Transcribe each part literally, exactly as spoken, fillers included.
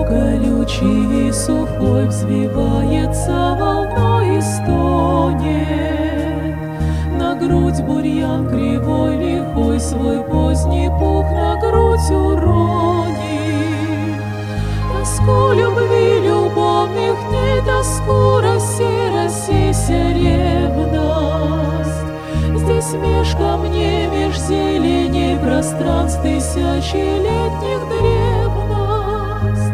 колючий и сухой взвивается волной и стонет. На грудь бурьян кривой лихой свой поздний пух на грудь уронит. Тоску любви любовных дней, тоску России, России вся ревность. Здесь меж камней, меж зеленей пространств тысячелетних древность.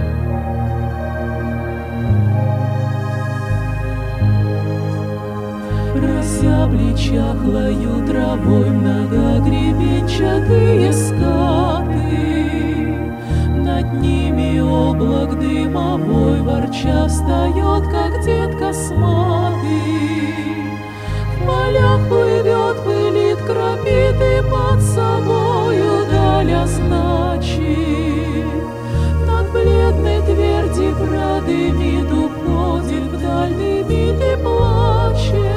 Разябли чахлою травой многогребенчатые скаты. Над ними облак дымовой ворча встает, как дед косматый. В полях плывет, пылит, крапит и под собою даль означит. Над бледной тверди продымит, уходит вдаль, дымит и плачет.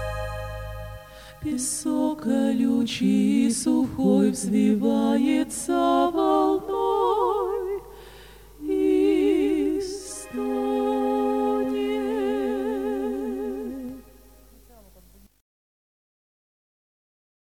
Песок колючий и сухой взвивается